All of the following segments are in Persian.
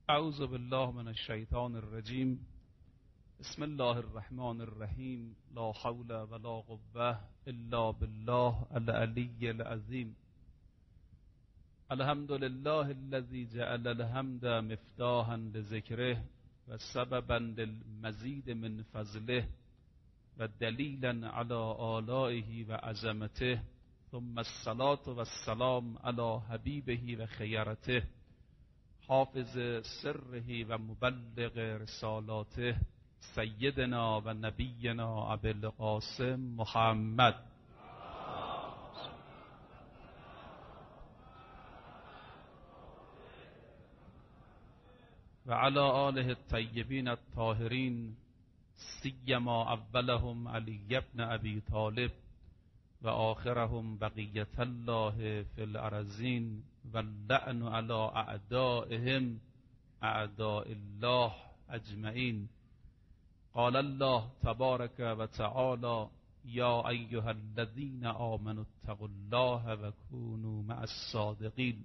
اعوذ بالله من الشیطان الرجیم. بسم الله الرحمن الرحیم. لا حول ولا قوة الا بالله العلی العظیم. الحمد لله الذي جعل الحمد مفتاحا لذکره و سببا للمزید من فضله و دلیلا علی آلائه و عظمته، ثم الصلاة والسلام علی حبیبه و خیرته، حافظ سره و مبلغ رسالاته، سیدنا و نبینا ابی القاسم محمد و علی آله الطیبین الطاهرین، سیما اولهم علی ابن ابی طالب و آخرهم بقیت الله فی الارضین و اللعن علی اعدائهم اعداء الله اجمعین. قال الله تبارک و تعالی: یا ایها الذین آمنوا اتقوا الله و کونوا مع الصادقین.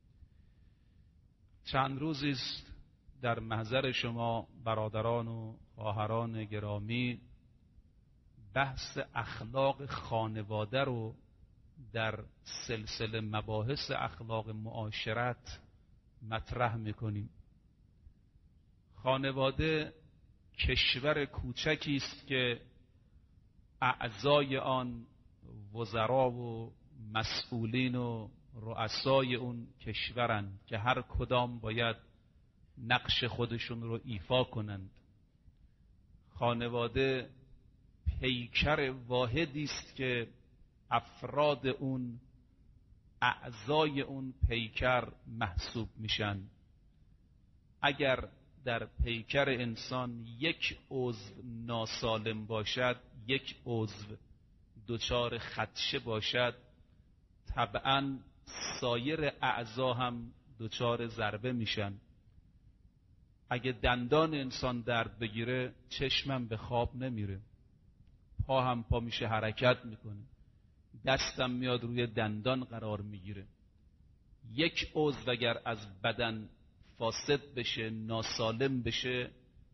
چند روزی است در محضر شما برادران و خواهران گرامی بحث اخلاق خانواده رو در سلسله مباحث اخلاق معاشرت مطرح میکنیم. خانواده کشور کوچکی است که اعضای آن وزرا و مسئولین و رؤسای اون کشورند که هر کدام باید نقش خودشون رو ایفا کنند. خانواده پیکر واحدی است که افراد اون اعضای اون پیکر محسوب میشن. اگر در پیکر انسان یک عضو ناسالم باشد، یک عضو دچار خدشه باشد، طبعا سایر اعضا هم دچار ضربه میشن. اگه دندان انسان درد بگیره چشمم به خواب نمیره، پا هم پا میشه حرکت میکنه، دستم میاد روی دندان قرار میگیره. یک عضو اگر از بدن فاسد بشه، ناسالم بشه،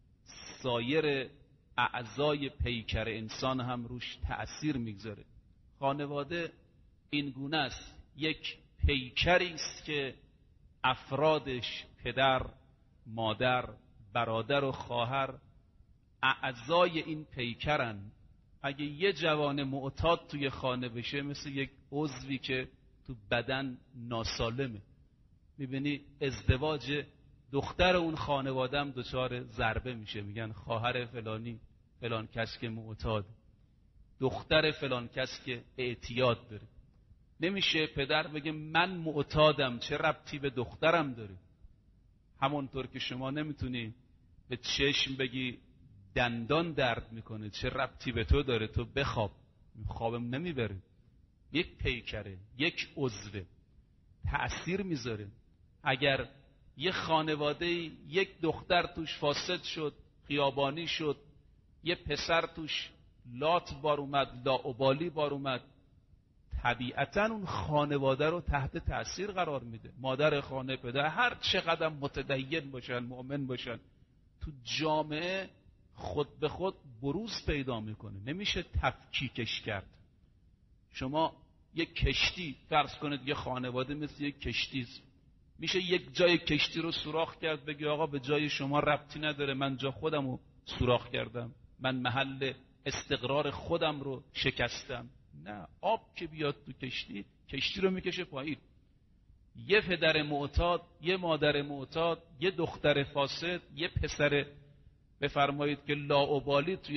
سایر اعضای پیکر انسان هم روش تأثیر میگذاره. خانواده این گونه است، یک پیکری است که افرادش پدر، مادر، برادر و خواهر اعضای این پیکرن. اگه یه جوان معتاد توی خانه بشه مثل یک عضوی که تو بدن ناسالمه. میبینی ازدواج دختر اون خانواده هم دچار ضربه میشه، میگن خواهر فلانی فلان کس که معتاد، دختر فلان کس که اعتیاد داره. نمیشه پدر بگه من معتادم، چه ربطی به دخترم داره. همونطور که شما نمیتونی به چشم بگی دندان درد میکنه، چه ربطی به تو داره، تو بخواب، خوابم نمیبره. یک پیکره، یک عضو تأثیر میذاره. اگر یه خانواده یک دختر توش فاسد شد، خیابانی شد، یه پسر توش لات بار اومد، لاابالی بار اومد، طبیعتا اون خانواده رو تحت تأثیر قرار میده. مادر خانه، پدر، هر چقدر متدین باشن، مؤمن باشن، تو جامعه خود به خود بروز پیدا میکنه. نمیشه تفکیکش کرد. شما یک کشتی فرض کنید، یه خانواده مثل یک کشتی است، میشه یک جای کشتی رو سوراخ کرد بگی آقا به جای شما ربطی نداره، من جا خودم رو سوراخ کردم، من محل استقرار خودم رو شکستم. نه، آب که بیاد تو کشتی، کشتی رو میکشه پایین. یه پدر معتاد، یه مادر معتاد، یه دختر فاسد، یه پسر بفرمایید که لاابالی توی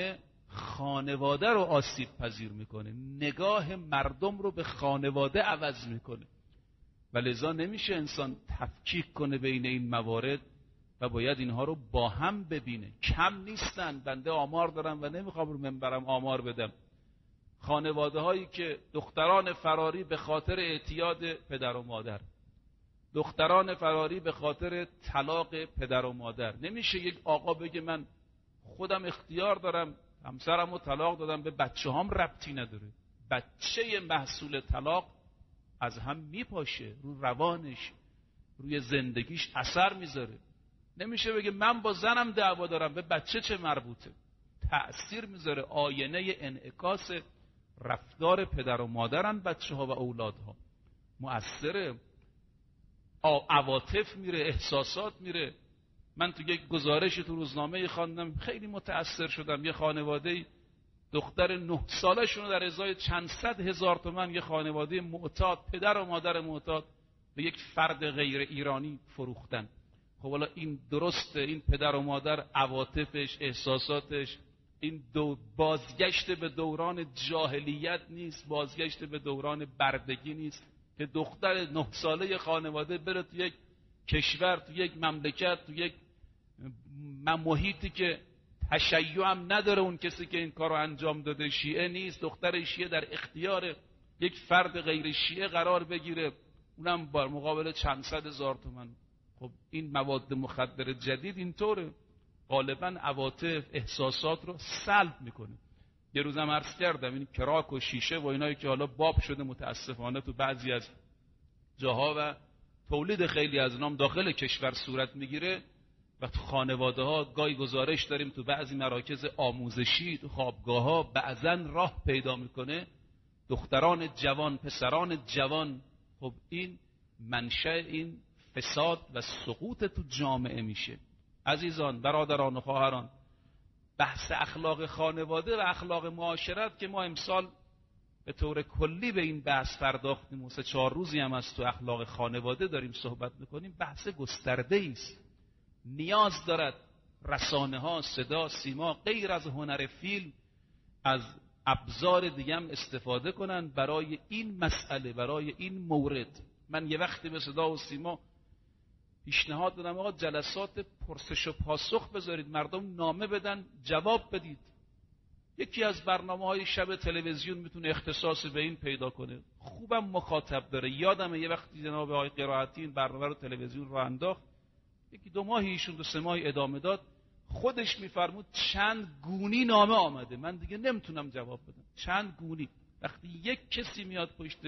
خانواده رو آسیب پذیر میکنه، نگاه مردم رو به خانواده عوض میکنه. و لذا نمیشه انسان تفکیک کنه بین این موارد و باید اینها رو با هم ببینه. کم نیستن. بنده آمار دارم و نمیخوام رو منبرم آمار بدم. خانواده هایی که دختران فراری به خاطر اعتیاد پدر و مادر، دختران فراری به خاطر طلاق پدر و مادر. نمیشه یک آقا بگه من خودم اختیار دارم، همسرم رو طلاق دادم، به بچه هم ربطی نداره. بچه محصول طلاق از هم میپاشه، رو روانش روی زندگیش اثر میذاره. نمیشه بگه من با زنم دعوا دارم، به بچه چه مربوطه. تأثیر میذاره. آینه انعکاس رفتار پدر و مادرن بچه ها و اولادها. مؤثره. عواطف میره، احساسات میره. من تو یک گزارشی تو روزنامه خواندم، خیلی متأثر شدم. یه خانواده دختر 9 ساله شون در ازای چند صد هزار تومان، یه خانواده معتاد، پدر و مادر معتاد، به یک فرد غیر ایرانی فروختن. خب حالا این درسته؟ این پدر و مادر عواطفش، احساساتش، این بازگشت به دوران جاهلیت نیست، بازگشت به دوران بردگی نیست که دختر 9 ساله خانواده بره تو یک کشور، تو یک مملکت، تو یک محیطی که تشیع هم نداره اون کسی که این کار رو انجام داده، شیعه نیست، دختر شیعه در اختیار یک فرد غیر شیعه قرار بگیره، اونم با مقابل چند صد هزار تومان. خب این مواد مخدر جدید اینطوره، غالبا عواطف، احساسات رو سلب میکنه. یه روزم عرض کردم این کراک و شیشه و اینایی که حالا باب شده متاسفانه تو بعضی از جاها و تولید خیلی از نام داخل کشور صورت میگیره و تو خانواده ها گاهی گزارش داریم تو بعضی مراکز آموزشی، تو خوابگاه ها بعضا راه پیدا میکنه دختران جوان، پسران جوان. خب این منشأ این فساد و سقوط تو جامعه میشه. عزیزان، برادران و خواهران، بحث اخلاق خانواده و اخلاق معاشرت که ما امسال به طور کلی به این بحث پرداختیم و 3-4 روزی هم از تو اخلاق خانواده داریم صحبت میکنیم، بحث گسترده است. نیاز دارد رسانه ها، صدا، سیما، غیر از هنر فیلم، از ابزار دیگه هم استفاده کنن برای این مسئله، برای این مورد. من یه وقتی به صدا و سیما پیشنهاد دادم آقا جلسات پرسش و پاسخ بذارید، مردم نامه بدن جواب بدید. یکی از برنامه‌های شب تلویزیون میتونه اختصاص به این پیدا کنه، خوبم مخاطب داره. یادمه یه وقتی جناب آقای قرائتی این برنامه رو تلویزیون رو انداخت، 1-2 ماهی ایشون 2-3 ماهی ادامه داد، خودش میفرمود چند گونی نامه آمده، من دیگه نمیتونم جواب بدم. چند گونی. وقتی یک کسی میاد پشت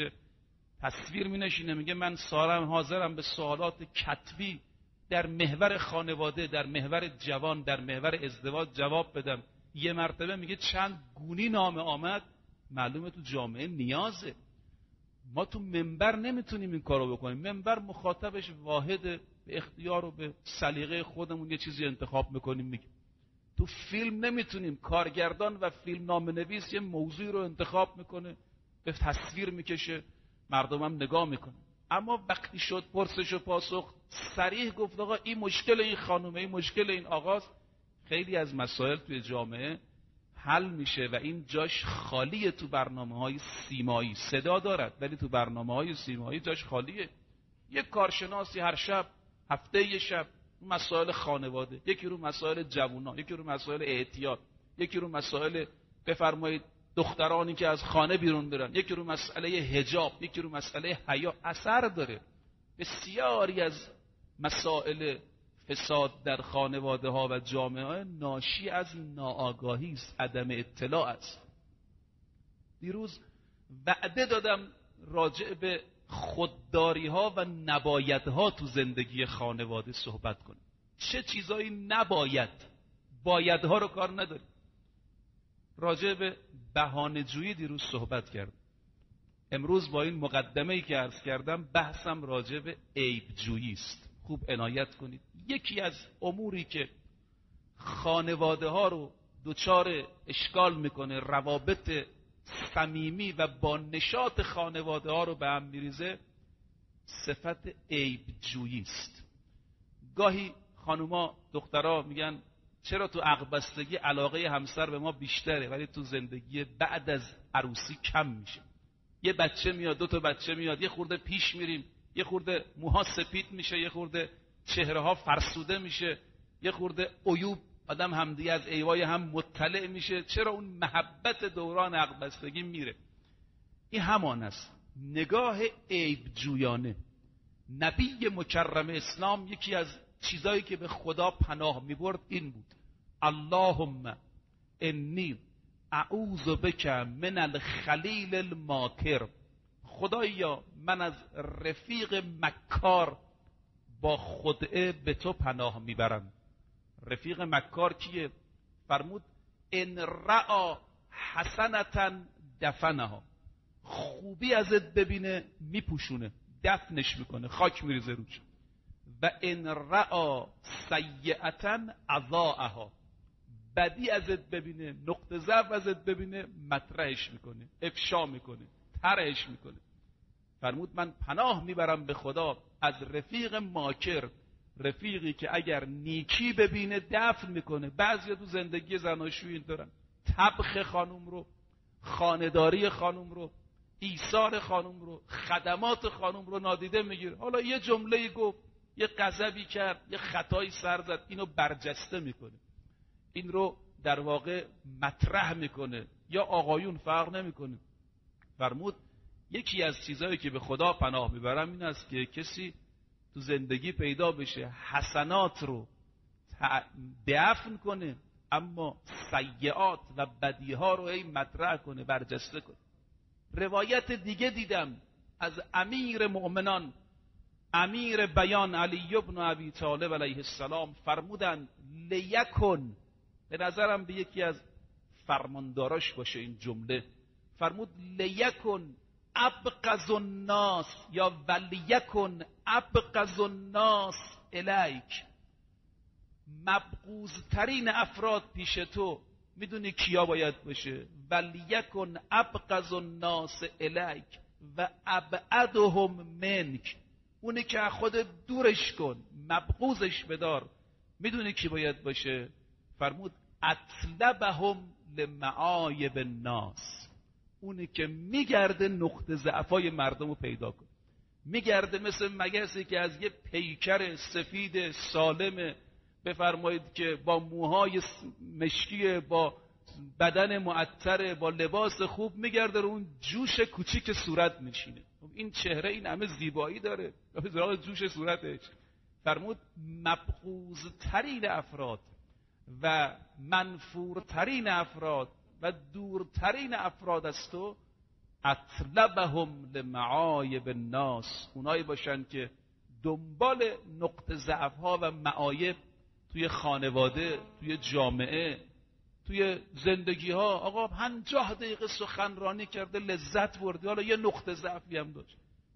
تصویر مینشینه میگه من سارم حاضرم به سوالات کتبی در محور خانواده، در محور جوان، در محور ازدواج جواب بدم، یه مرتبه میگه چند گونی نامه آمد، معلومه تو جامعه نیازه. ما تو منبر نمیتونیم این کارو بکنیم. منبر مخاطبش واحد، به اختیار و به سلیقه خودمون یه چیزی انتخاب میکنیم میگیم. تو فیلم نمیتونیم، کارگردان و فیلم نام نویس یه موضوعی رو انتخاب میکنه، به تصویر میکشه، مردم هم نگاه میکنه. اما وقتی شد پرسش و پاسخ، صریح گفت آقا این مشکل این خانومه، این مشکل این آقاست، خیلی از مسائل توی جامعه حل میشه و این جاش خالیه. تو برنامه‌های سیمایی صدا دارد ولی تو برنامه‌های سیمایی جاش خالیه. یک کارشناسی هر شب، هفته یه شب، مسائل خانواده، یکی رو مسائل جوونا، یکی رو مسائل اعتیاد، یکی رو مسائل بفرمایید دخترانی که از خانه بیرون برن، یکی رو مسئله حجاب، یکی رو مسئله حیا. اثر داره. بسیاری از مسائل فساد در خانواده ها و جامعه ها ناشی از ناآگاهی است، عدم اطلاع است. دیروز وعده دادم راجع به خودداری ها و نباید ها تو زندگی خانواده صحبت کنم. چه چیزایی نباید، باید ها رو کار نداریم. راجع به بهانه جویی دیروز صحبت کردم. امروز با این مقدمه‌ای که عرض کردم بحثم راجع به عیب جویی است. خوب عنایت کنید. یکی از اموری که خانواده ها رو دچار اشکال میکنه، روابط صمیمی و با نشاط خانواده ها رو به هم میریزه، صفت عیب جویی است. گاهی خانوما، دخترها میگن چرا تو عقبستگی علاقه همسر به ما بیشتره ولی تو زندگی بعد از عروسی کم میشه. یه بچه میاد، 2 تا بچه میاد، یه خورده پیش میریم، یه خورده موها سپید میشه، یه خورده چهره ها فرسوده میشه، یه خورده عیوب آدم همدیگه از عیبای هم مطلع میشه. چرا اون محبت دوران عقبستگی میره؟ این همان است، نگاه عیب جویانه. نبی مکرم اسلام یکی از چیزایی که به خدا پناه میبرد این بود: اللهم انی اعوذ بک من الخلیل الماکر. خدایا من از رفیق مکار با خدعه به تو پناه میبرم. رفیق مکار کیه؟ فرمود ان رعا حسنتا دفنها، خوبی ازت ببینه میپوشونه، دفنش میکنه، خاک میریزه روش. و ان رعا سیئتا اضاءها، بدی ازت ببینه، نقطه ضعف ازت ببینه، مطرحش میکنه، افشا میکنه، طرحش میکنه. فرمود من پناه میبرم به خدا از رفیق ماکر، رفیقی که اگر نیکی ببینه دفن میکنه. بعضیا تو زندگی زناشویی دارن، طبخ خانوم رو، خانه‌داری خانوم رو، ایثار خانوم رو، خدمات خانوم رو نادیده میگیره. حالا یه جمله گفت، یه غضبی کرد، یه خطایی سر زد، اینو برجسته میکنه، این رو در واقع مطرح میکنه. یا آقایون فرق نمیکنه. فرمود یکی از چیزهایی که به خدا پناه میبرم این است که کسی تو زندگی پیدا بشه حسنات رو دفن کنه، اما سیئات و بدیها رو ای مطرح کنه، برجسته کنه. روایت دیگه دیدم از امیر مؤمنان، امیر بیان علی ابن ابی طالب علیه السلام، فرمودن لیکن، به نظرم به یکی از فرمانداراش باشه این جمله، فرمود لیکن ابغض الناس یا ولیکن ابغض الناس الیک، مبغوض ترین افراد پیش تو میدونی کیا باید باشه؟ ولیکن ابغض الناس الیک و ابعدهم منک، اونی که خودت دورش کن، مبغوضش بدار. میدونی کی باید باشه؟ فرمود اطلبهم لمعایب الناس، اونی که میگرده نقطه ضعفای مردم رو پیدا کن، میگرده مثل مگسی که از یه پیکر سفید سالم بفرمایید که با موهای مشکی، با بدن معطر، با لباس خوب میگرده رو اون جوش کوچیک صورت میشینه. این چهره این همه زیبایی داره، به جوش صورتش. فرمود مبغوض ترین افراد و منفورترین افراد و دورترین افراد از تو اطلبهم لمعایب الناس، اونایی باشن که دنبال نقطه ضعف‌ها و معایب توی خانواده، توی جامعه، توی زندگی ها. آقا 50 دقیقه سخنرانی کرده لذت برده، حالا یه نقطه ضعفی هم داشت.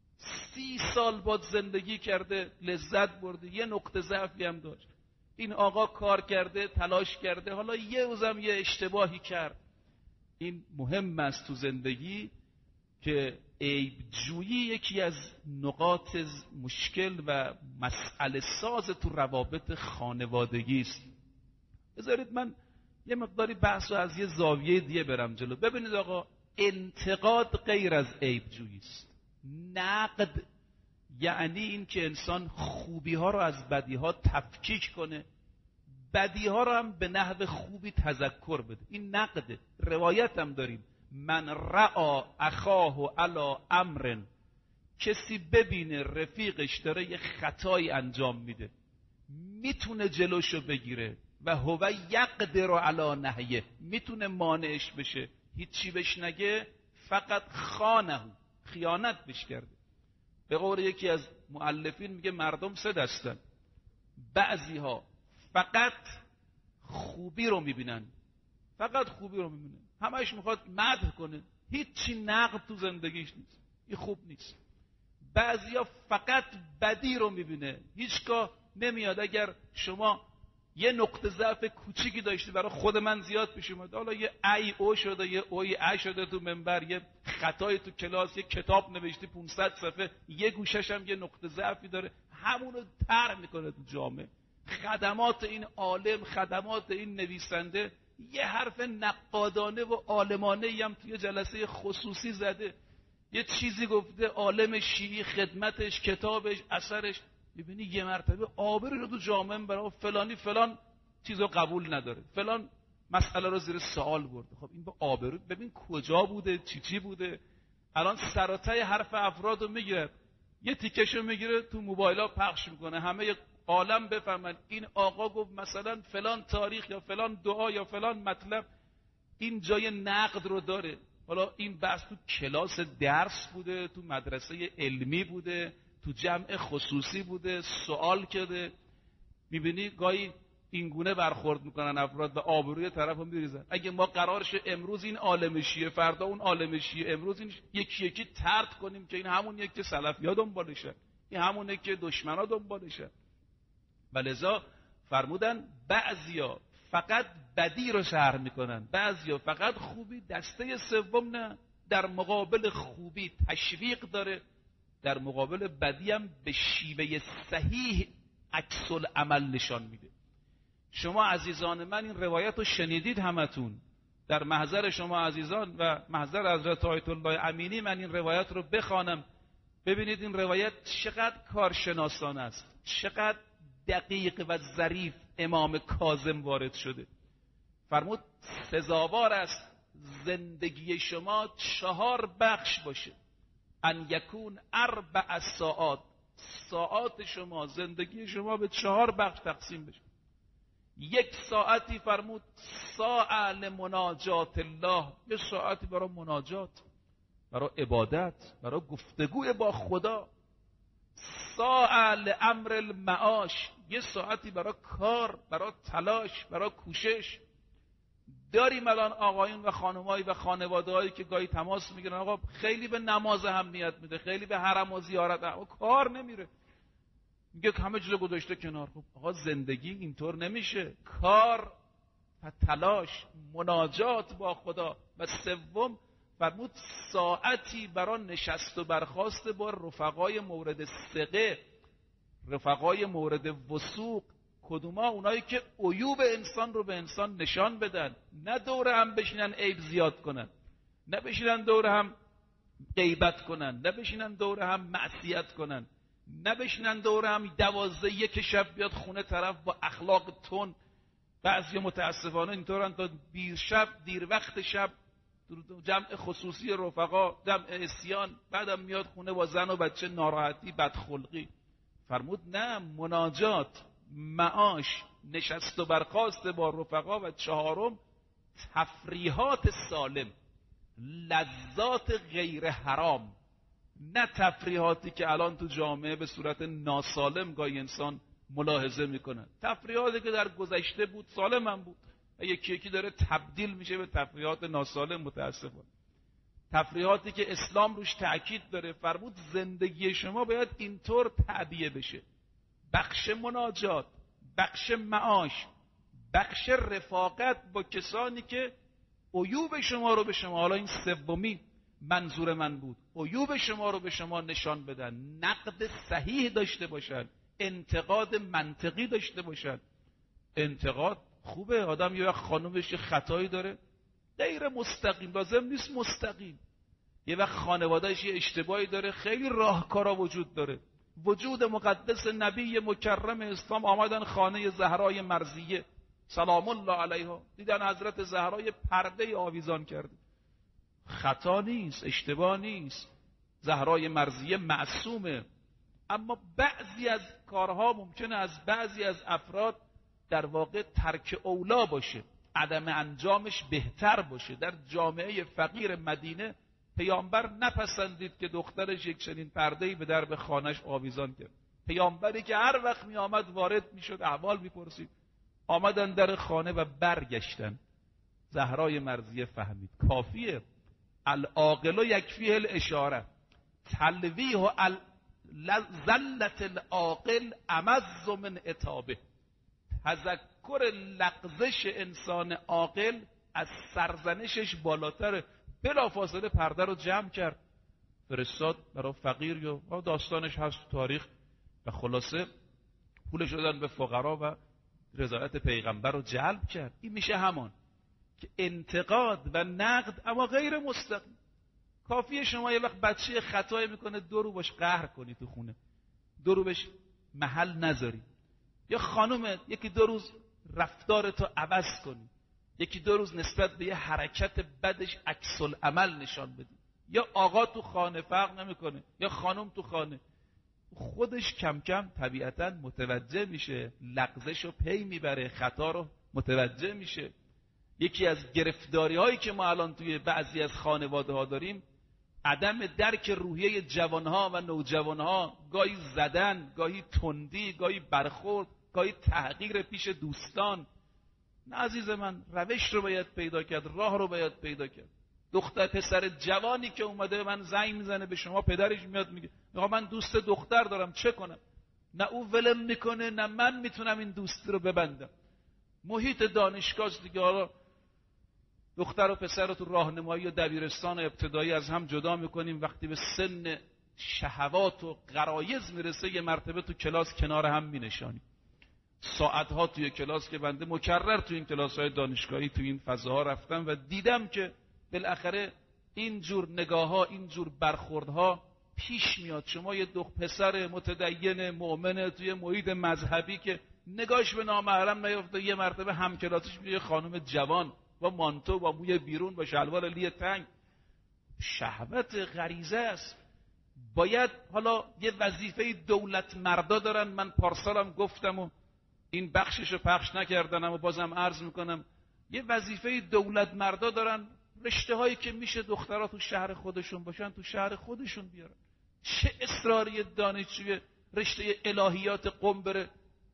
30 سال باد زندگی کرده لذت برده، یه نقطه ضعفی هم داشت. این آقا کار کرده، تلاش کرده، حالا یه روزم یه اشتباهی کرد. این مهم است تو زندگی که عیب جویی یکی از نقاط مشکل و مسئله ساز تو روابط خانوادگی است. بذارید من یه مقداری بحث رو از یه زاویه دیگه برم جلو. ببینید آقا، انتقاد غیر از عیب جویی است. نقد یعنی این که انسان خوبی ها رو از بدی ها تفکیک کنه، بدی ها رو هم به نحو خوبی تذکر بده. این نقده. روایت هم داریم من رعا اخاه علی امر، کسی ببینه رفیقش داره یه خطایی انجام میده، میتونه جلوشو بگیره و هو یقدر علی نهیه، میتونه مانعش بشه، هیچی بهش نگه، فقط خانه، خیانت بهش کرده. به قول یکی از مؤلفین میگه مردم سه دستن، بعضی ها فقط خوبی رو میبینن، فقط خوبی رو میبینن، همش میخواد مدح کنه، هیچی نقد تو زندگیش نیست، این خوب نیست. بعضیا فقط بدی رو میبینه، هیچگاه نمیاد اگر شما یه نقطه ضعف کوچیکی داشتی، برای خود من زیاد پیش اومده، حالا یه ای او شده، یه اوی ا شده تو منبر، یه خطای تو کلاس، یه کتاب نوشتی 500 صفحه، یه گوشش هم یه نقطه ضعفی داره، همونو طرح میکنه تو جامعه. خدمات این عالم، خدمات این نویسنده، یه حرف نقادانه و عالمانه هم توی جلسه خصوصی زده، یه چیزی گفته، عالم شیعی، خدمتش، کتابش، اثرش، میبینی یه مرتبه آبرو رو تو جامعه برای فلانی فلان چیزو قبول نداره، فلان مسئله رو زیر سوال برده. خب این با آبرو ببین کجا بوده، چی بوده. الان سراتای حرف افراد رو میگیره، یه تیکشو میگیره تو موبایلا پخش میکنه، همه عالم بفهمن این آقا گفت مثلا فلان تاریخ یا فلان دعا یا فلان مطلب. این جای نقد رو داره. حالا این بحث تو کلاس درس بوده، تو مدرسه علمی بوده، تو جمع خصوصی بوده، سوال کرده. میبینی گاهی اینگونه برخورد میکنن افراد و آبروی طرف رو میریزن. اگه ما قرار شه امروز این عالم شیعه، فردا اون عالم شیعه، امروز این یکی یکی طرد کنیم که این همون یک که سلفی‌ها دنبالشن، این همونه که دشمنا دنبالشن. ولذا فرمودن بعضیا فقط بدی رو شرح میکنن، بعضیا فقط خوبی. دسته سوم نه، در مقابل خوبی تشویق داره، در مقابل بدی هم به شیوه صحیح عکس العمل نشان میده. شما عزیزان من این روایت رو شنیدید همتون. در محضر شما عزیزان و محضر حضرت آیت الله امینی من این روایت رو بخوانم، ببینید این روایت چقدر کارشناسانه است، چقدر دقیق و ظریف امام کاظم وارد شده. فرمود سزاوار است زندگی شما 4 بخش باشه، ان یکون 4 ساعات، ساعات شما، زندگی شما به 4 بخش تقسیم بشه. 1 ساعتی فرمود ساعه لمناجات الله، 1 ساعتی برای مناجات، برای عبادت، برای گفتگو با خدا. ساعه لامر المعاش، 1 ساعتی برای کار، برای تلاش، برای کوشش. داریم الان آقایون و خانمایی و خانواده‌هایی که گاهی تماس میگیرن، آقا خیلی به نماز اهمیت میده، خیلی به حرم و زیارت، اما کار نمیره، میگه همه چیزو گذاشته کنار. خب آقا زندگی اینطور نمیشه، کار و تلاش، مناجات با خدا. و سوم فرمود ساعتی برای نشست و برخاست با رفقای مورد ثقه، رفقای مورد وثوق. کدوما؟ اونایی که عیوب انسان رو به انسان نشان بدن، نه دور هم بشینن عیب زیاد کنن، نه بشینن دور هم غیبت کنن، نه بشینن دور هم معصیت کنن، نه بشینن دور هم 12 شب بیاد خونه طرف با اخلاق تون. بعضی متاسفانه اینطورن تا دیر وقت شب جمع خصوصی رفقا، جمع عصیان، بعدم میاد خونه با زن و بچه ناراحتی، بدخلقی. فرمود نه، مناجات، معاش، نشست و برخاست با رفقا. و 4م تفریحات سالم، لذات غیر حرام، نه تفریحاتی که الان تو جامعه به صورت ناسالم گاهی انسان ملاحظه میکنه. تفریحاتی که در گذشته بود سالم هم بود و یکی داره تبدیل میشه به تفریحات ناسالم متاسفانه. تفریحاتی که اسلام روش تأکید داره. فرمود زندگی شما باید اینطور تعبیه بشه: بخش مناجات، بخش معاش، بخش رفاقت با کسانی که عیوب شما رو به شما، حالا این سومی منظور من بود، عیوب شما رو به شما نشان بدن، نقد صحیح داشته باشن، انتقاد منطقی داشته باشن. انتقاد خوبه، آدم یه وقت خانومش خطایی داره غیر مستقیم، لازم نیست مستقیم. یه وقت خانوادهش یه اشتباهی داره، خیلی راهکارا وجود داره. وجود مقدس نبی مکرم اسلام آمدن خانه زهرای مرضیه سلام الله علیها، دیدن حضرت زهرای پرده آویزان کرده. خطا نیست، اشتباه نیست، زهرای مرضیه معصومه. اما بعضی از کارها ممکنه از بعضی از افراد در واقع ترک اولا باشه، عدم انجامش بهتر باشه. در جامعه فقیر مدینه پیامبر نپسندید که دخترش یک چنین پرده‌ای به درب خانه‌اش آویزان کرد. پیامبری که هر وقت می آمد وارد میشد، احوال میپرسید. آمدن در خانه و برگشتن. زهرای مرضیه فهمید کافیه. العاقل یکفیه الاشاره، تلویح زلت العاقل امز من عتابه. تذکر لغزش انسان عاقل از سرزنشش بالاتره. بلافاصله پرده رو جمع کرد، فرستاد برای فقیر، یا داستانش هست تاریخ، و خلاصه پولش دادن به فقرا و رضایت پیغمبر رو جلب کرد. این میشه همان که انتقاد و نقد اما غیر مستقیم. کافیه شما یه وقت بچه خطایی میکنه 2 رو باش قهر کنی تو خونه، 2 رو بهش محل نذاری. یا خانومت 1-2 روز رفتارتو عوض کنی، 1-2 روز نسبت به یه حرکت بدش عکس العمل نشان بدی. یا آقا تو خانه فرق نمیکنه، یا خانم تو خانه، خودش کم کم طبیعتا متوجه میشه، لغزشو پی میبره، خطا رو متوجه میشه. یکی از گرفتاری هایی که ما الان توی بعضی از خانواده ها داریم، عدم درک روحیه جوانها و نوجوانها، گاهی زدن، گاهی تندی، گاهی برخورد، گاهی تحقیر پیش دوستان. نه عزیز من، روش رو باید پیدا کرد، راه رو باید پیدا کرد. دختر پسر جوانی که اومده من زنگ میزنه به شما، پدرش میاد میگه من دوست دختر دارم، چه کنم؟ نه او ولم میکنه نه من میتونم این دوستی رو ببندم. محیط دانشگاه دیگه، حالا دختر و پسر رو تو راهنمایی و دبیرستان ابتدایی از هم جدا میکنیم، وقتی به سن شهوات و غرایز میرسه یه مرتبه تو کلاس کنار هم مینشانیم. ساعتها توی کلاس که بنده مکرر توی این کلاس‌های دانشگاهی توی این فضاها رفتم و دیدم که بالاخره اینجور نگاه‌ها، اینجور برخوردها پیش میاد. شما یه پسر متدین مؤمن توی محیط مذهبی که نگاهش به نامحرم نیفته، یه مرتبه همکلاسیش میشه خانم جوان با مانتو با موی بیرون با شلوار لی تنگ. شهوت غریزه است. باید حالا یه وظیفه دولت مردا دارن. من پارسالم گفتم و این بخششو پخش نکردنم و بازم عرض میکنم، یه وظیفه دولت مردا دارن. رشته هایی که میشه دخترها تو شهر خودشون باشن تو شهر خودشون بیارن. چه اصراری دانشجوی رشته الهیات قم بره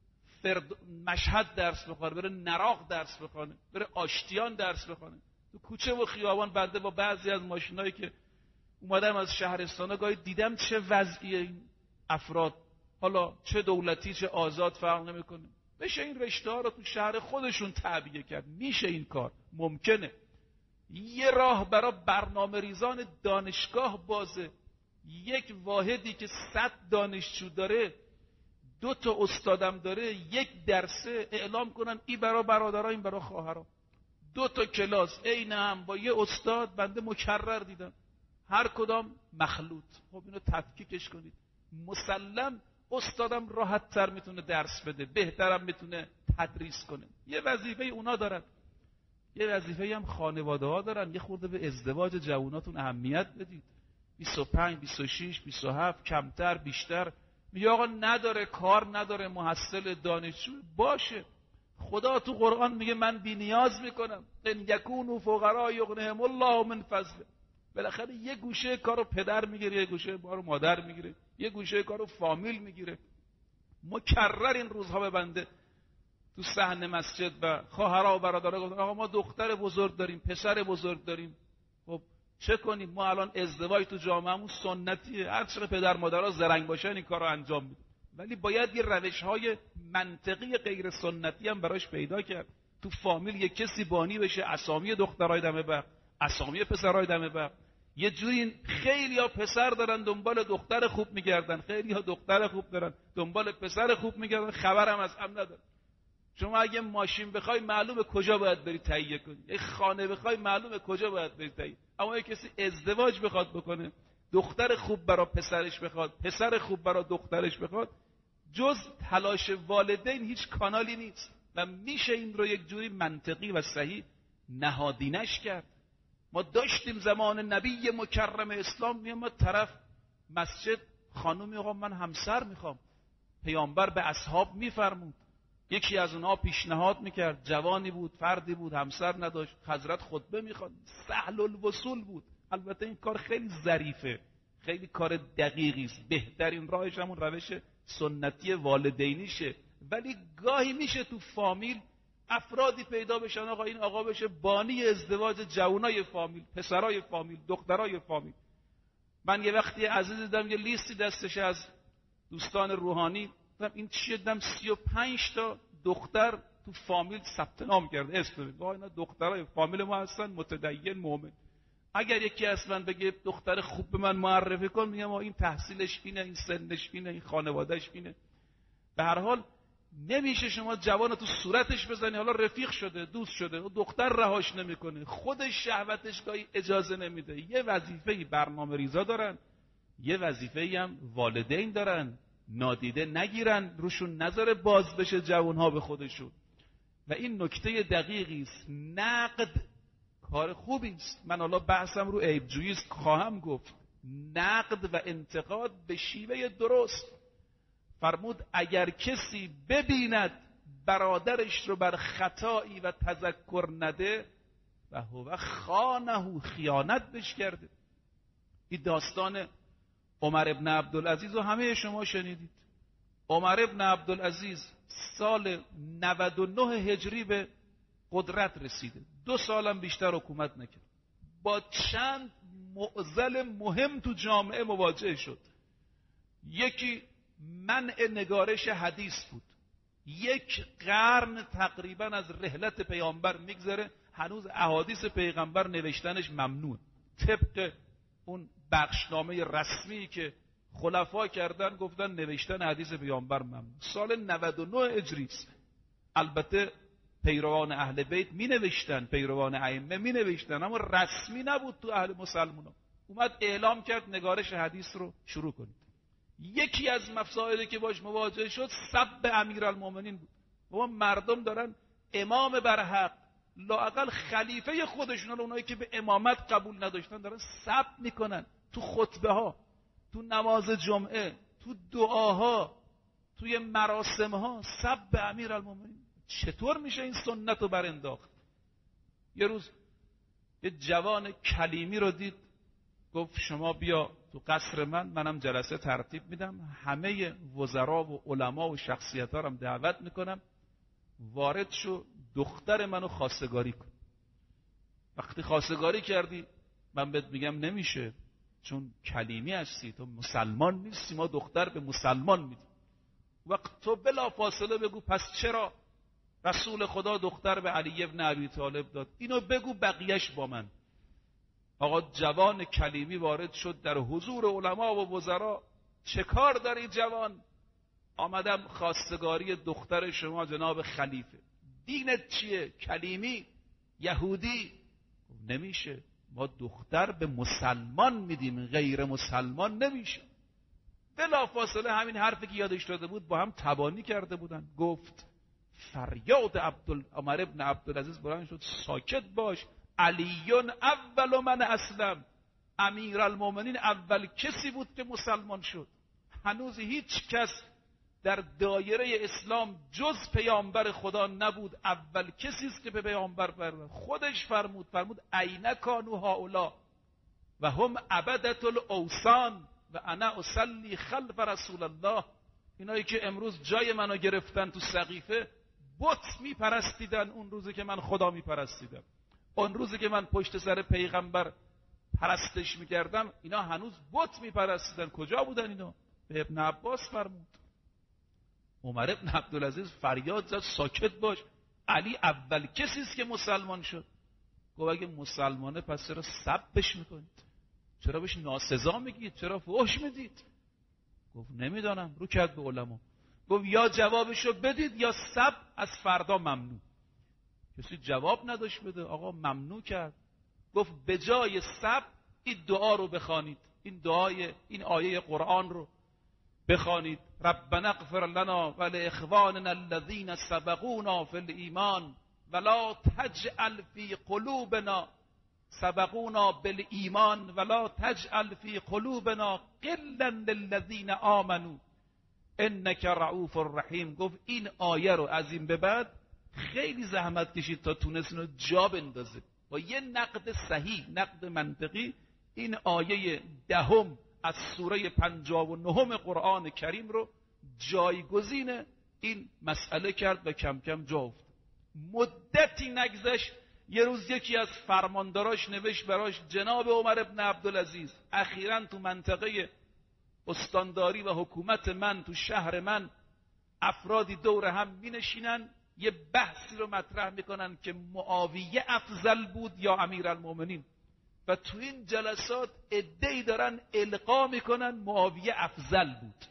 مشهد درس بخونه، بره نراق درس بخونه، بره آشتیان درس بخونه؟ تو کوچه و خیابان بنده با بعضی از ماشینایی که اومدم از شهرستانا گاهی دیدم چه وضعیه این افراد، حالا چه دولتی چه آزاد فرق نمیکنه. بشه این رشته ها رو تو شهر خودشون تعبیه کرد. میشه این کار، ممکنه. یه راه برای برنامه ریزان دانشگاه بازه. یک واحدی که 100 دانشجو داره، 2 تا استادم داره، 1 درسه اعلام کنن این برای برادرها این برای خواهرها. 2 تا کلاس عین هم با یه استاد، بنده مکرر دیدم، هر کدام مخلوط. خب اینو تفکیکش کنید، مسلم استادم راحت تر میتونه درس بده، بهترم میتونه تدریس کنه. یه وظیفه اونا دارن، یه وظیفه هم خانواده ها دارن. یه خورده به ازدواج جواناتون اهمیت بدید. 25 26 27 کمتر بیشتر. میگه آقا نداره، کار نداره، محصل دانشجو باشه. خدا تو قرآن میگه من بی نیاز میکنم، ان یکونوا فقراء یغنیهم الله من فضله. بالاخره یه گوشه کارو پدر میگیره، یه گوشه کارو مادر میگیره، یه گوشه کارو فامیل میگیره. مکرر این روزها به بنده تو صحن مسجد و خواهرها و برادرها گفتن آقا ما دختر بزرگ داریم، پسر بزرگ داریم، خب چه کنیم؟ ما الان ازدواج تو جامعهمون سنتیه، هر چقدر پدر مادرها زرنگ باشن این کارو انجام میدن، ولی باید یه روش‌های منطقی غیر سنتی هم براش پیدا کرد. تو فامیل یه کسی بانی بشه، اسامی دخترای دمه بر، اسامی پسرای دمه بر. یه جوری خیلی‌ها پسر دارن دنبال دختر خوب میگردن، خیلی‌ها دختر خوب دارن دنبال پسر خوب میگردن، خبرم از هم ندارن. شما اگه ماشین بخوای معلومه کجا باید بری تهیه کنی، یه خانه بخوای معلومه کجا باید بری تهیه. اما یه کسی ازدواج بخواد بکنه، دختر خوب برای پسرش بخواد، پسر خوب برای دخترش بخواد، جز تلاش والدین هیچ کانالی نیست و میشه این رو یک جوری منطقی و صحیح نهادینش کرد. ما داشتیم زمان نبی مکرم اسلام، میومد طرف مسجد، خانومی آقا من همسر میخوام، پیامبر به اصحاب میفرمود، یکی از اونها پیشنهاد میکرد، جوانی بود، فردی بود، همسر نداشت، حضرت خطبه میخواد، سهل الوصول بود. البته این کار خیلی ظریفه، خیلی کار دقیقی است، بهترین راهش همون روش سنتی والدینیشه، ولی گاهی میشه تو فامیل افرادی پیدا بشن آقا این آقا بشه بانی ازدواج جوانای فامیل، پسرای فامیل، دخترای فامیل. من یه وقتی عزیز دیدم یه لیستی دستش از دوستان روحانی، این چیه؟ دیدم 35 تا دختر تو فامیل ثبت نام کرده، اسم بده اینا دخترای فامیل ما هستن، متدین مؤمن. اگر یکی اصلا بگه دختر خوب به من معرفی کن، میگم این تحصیلش اینه، این سنش اینه، این خانوادهش اینه. به هر حال نمیشه شما جوان تو صورتش بزنی حالا رفیق شده، دوست شده، و دختر رهاش نمیکنه، خودش شهوتش گاهی اجازه نمیده. یه وظیفه برنامه ریزا دارن، یه وظیفه هم والدین دارن، نادیده نگیرن، روشون نذاره باز بشه جوانها به خودشون. و این نکته دقیقی است. نقد کار خوبی است. من حالا بحثم رو عیبجویی است، خواهم گفت نقد و انتقاد به شیوه درست. فرمود اگر کسی ببیند برادرش رو بر خطایی و تذکر نده و هو خانه، خیانت بش کرده. این داستان عمر ابن عبدالعزیز رو همه شما شنیدید. عمر ابن عبدالعزیز سال 99 هجری به قدرت رسیده، 2 سالم بیشتر حکومت نکرد. با چند معضل مهم تو جامعه مواجه شد. یکی منع نگارش حدیث بود. 1 قرن تقریبا از رحلت پیامبر میگذره، هنوز احادیث پیغمبر نوشتنش ممنوع، طبق اون بخشنامه رسمی که خلفا کردن، گفتن نوشتن حدیث پیامبر ممنوع. سال 99 هجری است. البته پیروان اهل بیت می نوشتن، پیروان ائمه می نوشتن، اما رسمی نبود تو اهل مسلمانان. اومد اعلام کرد نگارش حدیث رو شروع کنید. یکی از مسائلی که باش مواجه شد سب امیرالمومنین بود. و مردم دارن امام برحق، لااقل خلیفه خودشون، اونایی که به امامت قبول نداشتن، دارن سب میکنن تو خطبه ها، تو نماز جمعه، تو دعاها، توی مراسم ها، سب امیرالمومنین. چطور میشه این سنت رو برانداخت؟ یه روز یه جوان کلیمی رو دید، گفت شما بیا تو قصر منم جلسه ترتیب میدم، همه وزرا و علما و شخصیت ها رو دعوت میکنم، وارد شو، دختر منو خواستگاری کن. وقتی خواستگاری کردی من بهت میگم نمیشه، چون کلیمی هستی، تو مسلمان نیستی، ما دختر به مسلمان میدیم. وقت تو بلا فاصله بگو پس چرا رسول خدا دختر به علی ابن ابی طالب داد؟ اینو بگو، بقیهش با من. آقا جوان کلیمی وارد شد در حضور علما و وزرا. چه کار داری جوان؟ آمدم خواستگاری دختر شما جناب خلیفه. دینت چیه؟ کلیمی؟ یهودی؟ نمیشه، ما دختر به مسلمان میدیم، غیر مسلمان نمیشه. بلا فاصله همین حرفی که یادش داده بود با هم تبانی کرده بودن. گفت فریاد عمر ابن عبدالعزیز بلند شد، ساکت باش، علیون اول من اسلم، امیرالمومنین اول کسی بود که مسلمان شد. هنوز هیچ کس در دایره اسلام جز پیامبر خدا نبود، اول کسی است که به پیامبر فرمود. خودش فرمود عین کانوا هؤلاء و هم عبدة الاوثان و انا اصلی خلف رسول الله. اینایی که امروز جای منو گرفتن تو سقیفه، بت میپرستیدن اون روزی که من خدا میپرستیدم. اون روزی که من پشت سر پیغمبر پرستش میکردم، اینا هنوز بت میپرستیدن. کجا بودن اینا؟ به ابن عباس فرمود. عمر ابن عبدالعزیز فریاد زد ساکت باش، علی اول کسی است که مسلمان شد. گفت اگه مسلمانه پس چرا سبش میکنید؟ چرا بهش ناسزا میگید؟ چرا فحش میدید؟ گفت نمیدانم. رو کرد به علما، گفت یا جوابشو بدید یا سب از فردا ممنوع. کسی جواب نداشت بده. آقا ممنوع کرد. گفت به جای سب این دعا رو بخوانید، این آیه قرآن رو بخوانید. ربنا اغفر لنا ولاخواننا الذين سبقونا في الايمان ولا تجعل في قلوبنا سبقونا بالایمان ولا تجعل في قلوبنا غلا للذین آمنوا انک رؤوف رحیم. گفت این آیه رو از این به بعد خیلی زحمت کشید تا تونست اینو جا بندازه. با یه نقد صحیح، نقد منطقی، این آیه 10 از سوره 59 قرآن کریم رو جایگزین این مسئله کرد و کم کم جا افتاد. مدتی نگذشت، یه روز یکی از فرمانداراش نوشت براش جناب عمر ابن عبدالعزیز، اخیراً تو منطقه استانداری و حکومت من تو شهر من افرادی دور هم می نشینن، یه بحثی رو مطرح میکنن که معاویه افضل بود یا امیرالمومنین، و تو این جلسات عده‌ای دارن القا میکنن معاویه افضل بود.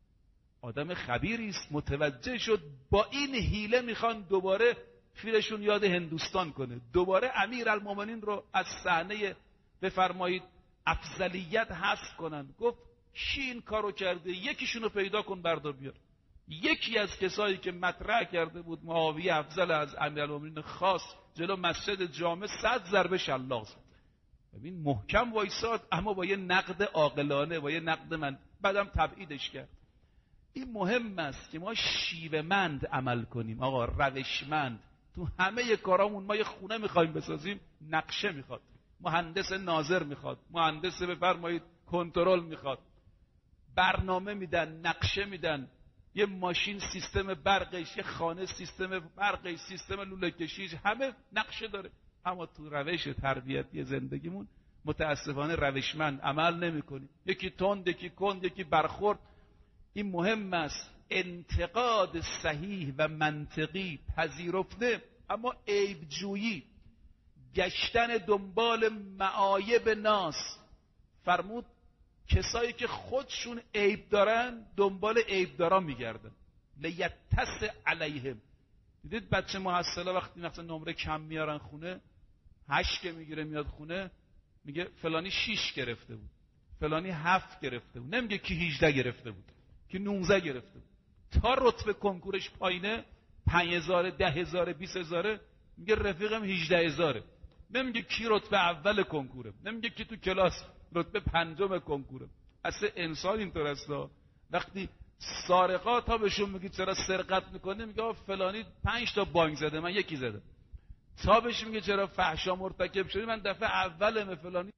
آدم خبیری است، متوجه شد با این حیله میخوان دوباره فیلشون یاد هندوستان کنه، دوباره امیرالمومنین رو از صحنه بفرمایید افضلیت حذف کنن. گفت کی این کارو کرده؟ یکیشونو پیدا کن بردار بیار. یکی از کسایی که مطرح کرده بود معاویه افضل از امیرالمومنین خاص جلو مسجد جامع 100 ضربه شلاق زد. ببین محکم وایساد، اما با یه نقد عاقلانه، با یه نقد من، بعدم تبعیدش کرد. این مهم است که ما شیوه‌مند عمل کنیم. آقا روشمند تو همه کارامون. ما یه خونه میخوایم بسازیم، نقشه میخواد، مهندس ناظر میخواد، مهندس بفرمایید کنترل میخواد. برنامه میدن، نقشه میدن، یه ماشین سیستم برقش، یه خانه سیستم برقش، سیستم لوله کشیش، همه نقشه داره. اما تو روش تربیتی زندگیمون متاسفانه روشمند عمل نمی‌کنیم. یکی تند، یکی کند، یکی برخورد. این مهم است انتقاد صحیح و منطقی پذیرفته، اما عیب جویی، گشتن دنبال معایب ناس. فرمود کسایی که خودشون عیب دارن دنبال عیب دارا میگردن. لیتس علیهم. دیدید بچه محصله وقتی مثلا نمره کم میارن خونه، 8 که میگیره میاد خونه، میگه فلانی 6 گرفته بود، فلانی 7 گرفته بود. نمیگه کی 18 گرفته بود، کی 19 گرفته بود. تا رتبه کنکورش پایینه 5000 10000 20000 میگه رفیقم 18000. نمیگه کی رتبه اول کنکوره، نمیگه کی تو کلاس رتبه 5 کنکوره. اصلا انسان اینطور است. وقتی سارقات ها بهشون میگید چرا سرقت میکنه، میگه فلانی 5 تا بانک زده من یکی زدم. تا بهش میگه چرا فحشا مرتکب شدی، من دفعه اولم فلانی.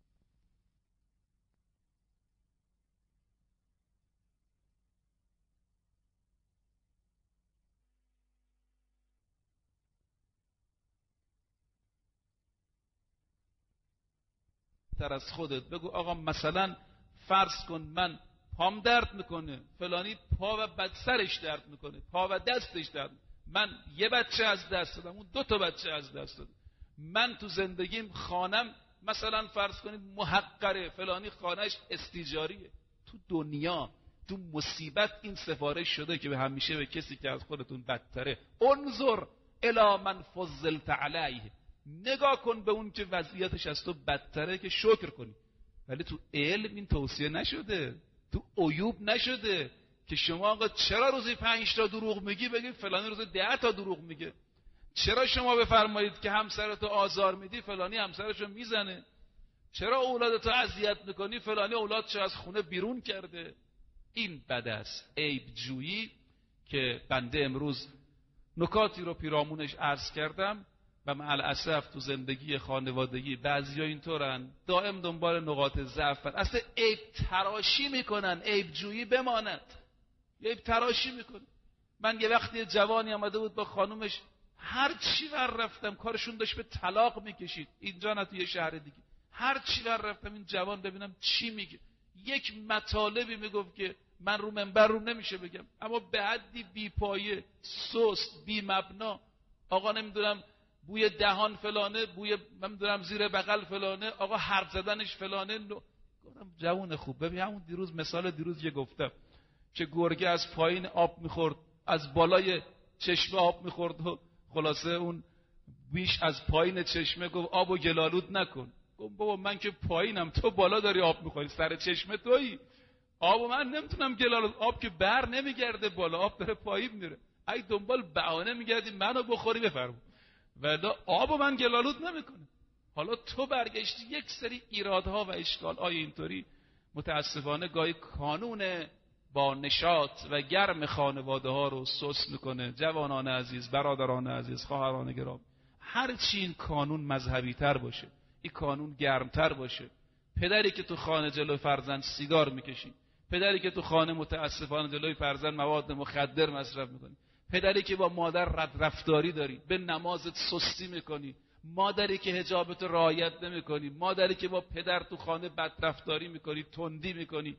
تر از خودت بگو آقا مثلا فرض کن من پام درد میکنه، فلانی پا و بدسرش درد میکنه، پا و دستش درد. من یه بچه از دست دادم، اون 2 تا بچه از دست داد. من تو زندگیم خانم مثلا فرض کنید محقره، فلانی خانهش استیجاریه. تو دنیا تو مصیبت این سفارش شده که به همیشه به کسی که از خودتون بدتره انظر الی من فضلت علیه، نگاه کن به اون که وضعیتش از تو بدتره که شکر کنی. ولی تو علم این توصیه نشده، تو عیوب نشده که شما آقا چرا روزی 5 تا دروغ میگی بگید فلانی روزی 10 تا دروغ میگه. چرا شما بفرمایید که همسرتو آزار میدی فلانی همسرشو میزنه. چرا اولادتو اذیت میکنی فلانی اولادشو از خونه بیرون کرده. این بد است. عیب جویی که بنده امروز نکاتی رو پیرامونش عرض کردم و مع الاسف تو زندگی خانوادگی بعضیا اینطورن، دائم دنبال نقاط ضعف، اصلا عیب تراشی میکنن، عیب جویی بماند. عیب تراشی میکنن. من یه وقتی جوانی آمده بود با خانومش، هر چی ور رفتم کارشون داشت به طلاق میکشید، اینجا نه تو یه شهر دیگه، هر چی ور رفتم این جوان ببینم چی میگه. یک مطالبی میگفت که من رو منبر رو نمیشه بگم، اما به حدی بی پایه، سست، بی مبنا. آقا نمیدونم بوی دهان فلانه، بوی نمیدونم زیر بغل فلانه، آقا حرف زدنش فلانه. گفتم جوان خوب، ببین همون دیروز مثال دیروز یه گفتم که گرگه از پایین آب میخورد، از بالای چشمه آب میخورد و خلاصه اون بیش از پایین چشمه گفت آبو گلالود نکن. گفت بابا من که پایینم، تو بالا داری آب میخوری، سر چشمه تویی، آبو من نمیتونم گلالود. آب که بر نمیگرده بالا، آب داره پایین میره. ای دنبال بهانه میگردی منو بخوری بفرمو، ولی آبو من گلالود نمیکنه. حالا تو برگشتی یک سری ایرادها و اشکال‌های اینطوری متاسفانه گاهی کانون با نشاط و گرم خانواده ها رو سست میکنه. جوانان عزیز، برادران عزیز، خواهران گرامی، هر چی این کانون مذهبی تر باشه، این کانون گرمتر باشه. پدری که تو خانه جلوی فرزند سیگار میکشی، پدری که تو خانه متاسفانه جلوی فرزند مواد مخدر مصرف میکنی، پدری که با مادر رد رفتاری داری، به نمازت سستی میکنی، مادری که حجابت رعایت نمیکنی، مادری که با پدر تو خانه بد رفتاری میکنی، تندی میکنی،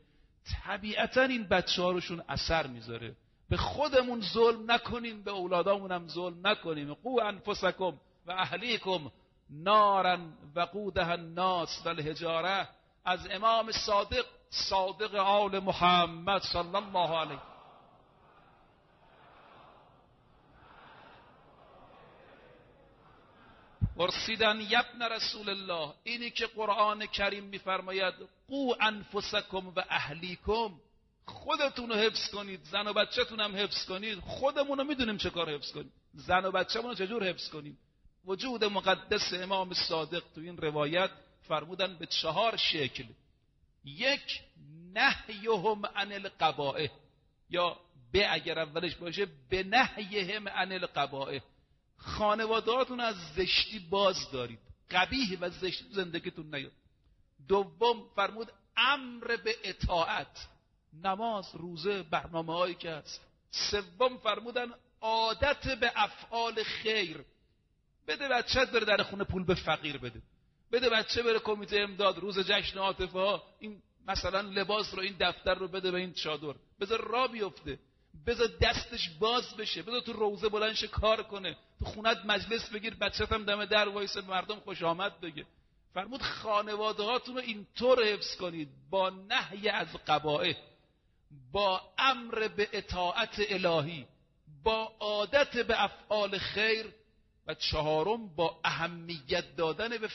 طبیعتا این بچه‌ها روشون اثر میذاره. به خودمون ظلم نکنیم، به اولادامون هم ظلم نکنیم. قو انفسکم و اهلیکم نارا وقودها الناس والحجاره، از امام صادق آل محمد صلی الله علیه. پرسیدن یبن رسول الله، اینی که قرآن کریم میفرماید قو انفسکم و اهلیکم، خودتون رو حفظ کنید، زن و بچه‌تون هم حفظ کنید. خودمون رو میدونیم چه کار حفظ کنیم، زن و بچه‌مون رو چجور حفظ کنیم. وجود مقدس امام صادق تو این روایت فرمودن به 4 شکل. یک، نهیهم عن القبائح، یا به اگر اولش باشه به نهیهم عن القبائح، خانوادهاتون از زشتی باز دارید، قبیح و زشتی زندگیتون نیاد. دوم فرمود امر به اطاعت، نماز، روزه، برنامه‌هایی که هست. سوم فرمودن عادت به افعال خیر. بده بچه‌ت بره در خونه پول به فقیر بده. بده بچه بره کمیته امداد، روز جشن عاطفه ها این مثلا لباس رو، این دفتر رو بده به این چادر. بذار راه بیفته. بذار دستش باز بشه. بذار تو روزه بلند شه کار کنه. تو خونت مجلس بگیر، بچه‌ت هم دم در وایسه مردم خوش آمد بگه. فرمود خانواده هاتون رو اینطور حفظ کنید با نهی از قبائح، با امر به اطاعت الهی، با عادت به افعال خیر، و چهارم با اهمیت دادن به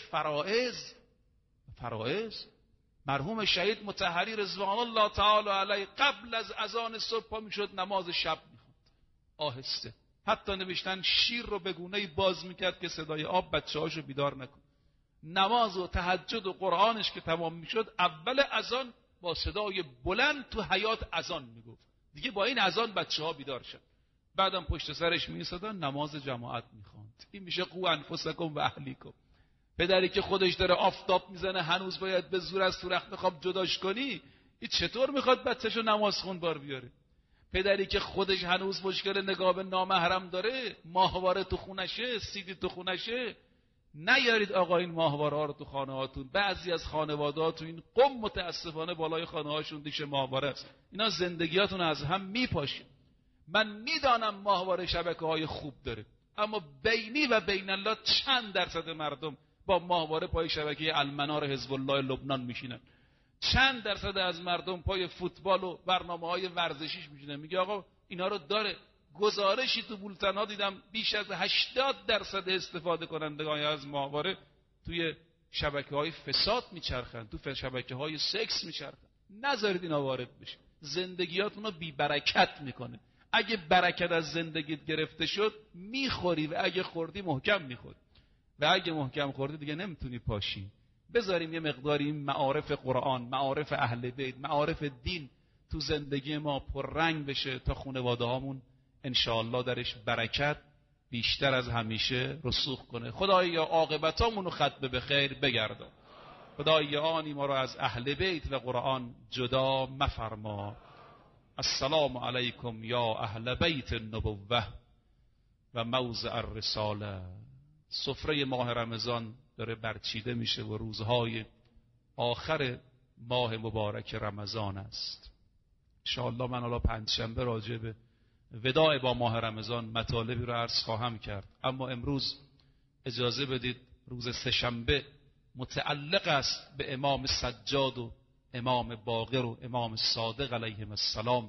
فرائض. مرحوم شهید مطهری رضوان الله تعالی علیه قبل از اذان صبح پا میشد نماز شب میخوند آهسته. حتی نوشتن شیر رو به گونه‌ای باز میکرد که صدای آب بچه‌هاشو بیدار نکنه. نماز و تهجد و قرآنش که تمام میشد اول اذان با صدای بلند تو حیاط اذان میگفت، دیگه با این اذان بچه‌ها بیدار شد. بعدم پشت سرش میایستادن نماز جماعت میخواند. این میشه قو انفسکم و اهلیکم. پدری که خودش داره آفتاب میزنه هنوز باید به زور از تو رخت خواب جداش کنی، این چطور میخواد بچه‌شو نماز خون بار بیاره؟ پدری که خودش هنوز مشکل نگاه به نامحرم داره، ماهواره تو خونشه، سیدی تو خونشه، نیارید آقا این ماهواره ها رو تو خانه هاتون. بعضی از خانواده ها تو این قم متاسفانه بالای خانه هاشون دیش ماهواره است. اینا زندگیاتون از هم میپاشه. من میدانم ماهواره شبکه‌های خوب داره، اما بینی و بین الله چند درصد مردم با ماهواره پای شبکه المنار حزب الله لبنان میشینن؟ چند درصد از مردم پای فوتبال و برنامه‌های ورزشیش میشینن؟ میگه آقا اینا رو داره. گزارشی تو بولتن‌ها دیدم بیش از 80% استفاده کنندگان از ماهواره توی شبکه‌های فساد میچرخن، تو شبکه‌های سکس میچرخن. نذارید اینا وارد بشه. زندگیاتون رو بی برکت میکنه. اگه برکت از زندگیت گرفته شد میخوری، و اگه خوردی محکم میخوری، و اگه محکم خوردی دیگه نمیتونی پاشی. بذاریم یه مقداری این معارف قرآن، معارف اهل بیت، معارف دین تو زندگی ما پررنگ بشه تا خانواده هامون انشاءالله درش برکت بیشتر از همیشه رسوخ کنه. خدایا عاقبتامونو ختم به خیر بگردان. خدایا آنی ما رو از اهل بیت و قرآن جدا مفرما. السلام علیکم یا اهل بیت النبوه و موضع الرساله. سفره ماه رمضان داره برچیده میشه و روزهای آخر ماه مبارک رمضان است. انشاءالله من حالا پنجشنبه راجع به وداع با ماه رمضان مطالبی رو عرض خواهم کرد، اما امروز اجازه بدید روز سه‌شنبه متعلق است به امام سجاد و امام باقر و امام صادق علیهم السلام،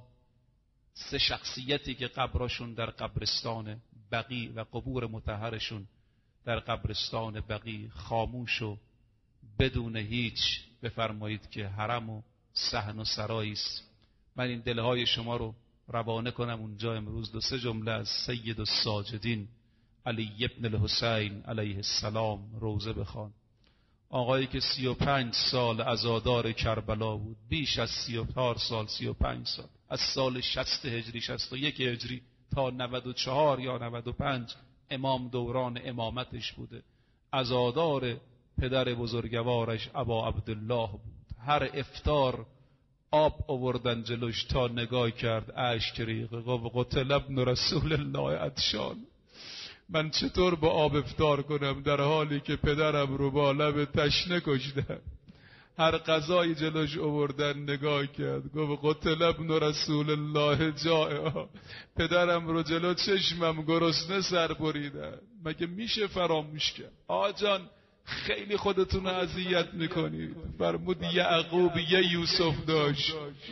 سه شخصیتی که قبرشون در قبرستان بقیع و قبور مطهرشون در قبرستان بقیع خاموش و بدون هیچ بفرمایید که حرم و صحن و سرایی است. من این دلهای شما رو روانه کنم اونجا امروز دو سه جمله از سید الساجدین علی ابن الحسین علیه السلام روزه بخوان. آقایی که 35 سال عزادار کربلا بود، بیش از 34 سال، 35 سال، از سال 60 هجری 61 هجری تا 94 یا 95 امام دوران امامتش بوده. عزادار پدر بزرگوارش ابا عبدالله بود. هر افطار آب آوردن جلوش تا نگاه کرد اشک ریخت. قتل ابن رسول الله عطشان. من چطور با آب افطار کنم در حالی که پدرم رو با لب تشنه کشتن؟ هر غذایی جلوش آوردن نگاه کرد، گفت قتل ابن رسول الله جائعا. پدرم رو جلو چشمم گرسنه سر بریدن. مگه میشه فراموش کرد؟ آقا جان خیلی خودتون اذیت میکنید. فرمود یعقوب یه یوسف داشت،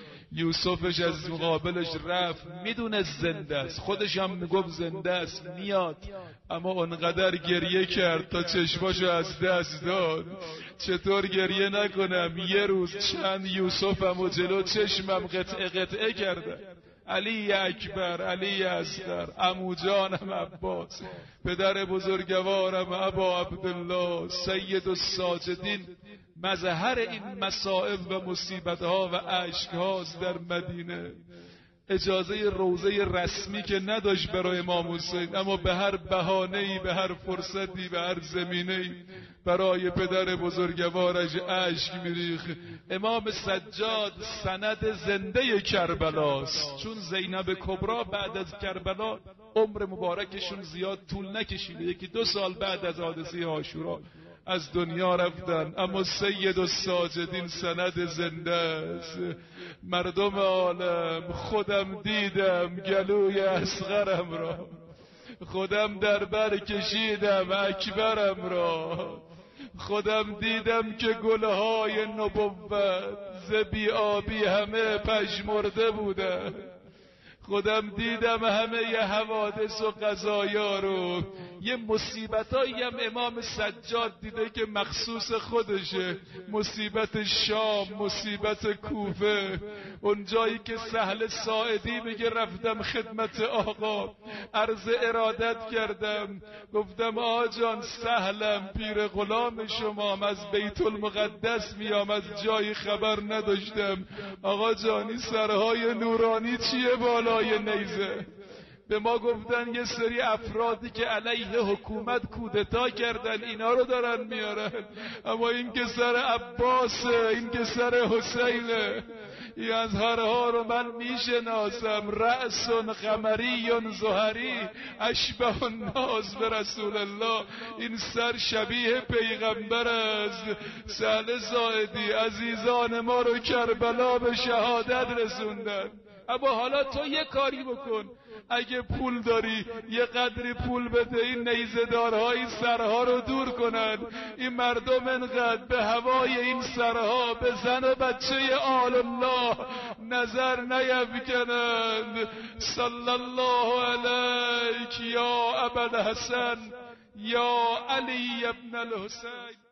یوسفش از مقابلش رفت، میدونه زنده است، خودش هم میگفت زنده است، میاد، اما اونقدر گریه کرد تا چشماشو از دست داد. چطور گریه نکنم؟ یه روز چند یوسفم و جلو چشمم قطعه قطعه کردن. علی اکبر، علی اصغر، عمو جانم عباس، پدر بزرگوارم ابا عبدالله، سید الساجدین. مظهر این مصائب و مصیبت‌ها و اشک‌هاست در مدینه. اجازه روضه رسمی که نداشت برای امام حسین، اما به هر بهانه‌ای، به هر فرصتی، به هر زمینه‌ای برای پدر بزرگوارش اشک میریخت. امام سجاد سند زنده کربلاست، چون زینب کبرا بعد از کربلا عمر مبارکشون زیاد طول نکشیده، 1-2 سال بعد از حادثه عاشورا از دنیا رفتن، اما سید الساجدین سند زنده است. مردم عالم، خودم دیدم گلوی اصغرم را، خودم در بر کشیدم اکبرم را، خودم دیدم که گلهای نبوت ز بی آبی همه پژمرده بودن، خودم دیدم همه ی حوادث و قضایا رو. یه مصیبتایی هم امام سجاد دیده که مخصوص خودشه، مصیبت شام، مصیبت کوفه، اون جایی که سهل ساعدی میگه رفتم خدمت آقا، عرض ارادت کردم، گفتم آقا جان سهلم پیر غلام شمام، از بیت المقدس میام، از جایی خبر نداشتم. آقا جانی سرهای نورانی چیه بالای نیزه؟ به ما گفتن یه سری افرادی که علیه حکومت کودتا کردن اینا رو دارن میارن، اما این که سر عباسه، این که سر حسینه. این ازهرها رو من میشناسم، رأس قمری زهری اشبه الناس به رسول الله، این سر شبیه پیغمبر است. سهل زائدی عزیزان ما رو کربلا به شهادت رسوندن، اما حالا تو یه کاری بکن، اگه پول داری یه قدری پول بده، این نیزه‌دارها این سرها رو دور کنن. این مردم انقدر به هوای این سرها، به زن و بچه آل الله نظر نیفکنند. صلی الله علیک یا ابوالحسن یا علی ابن الحسین.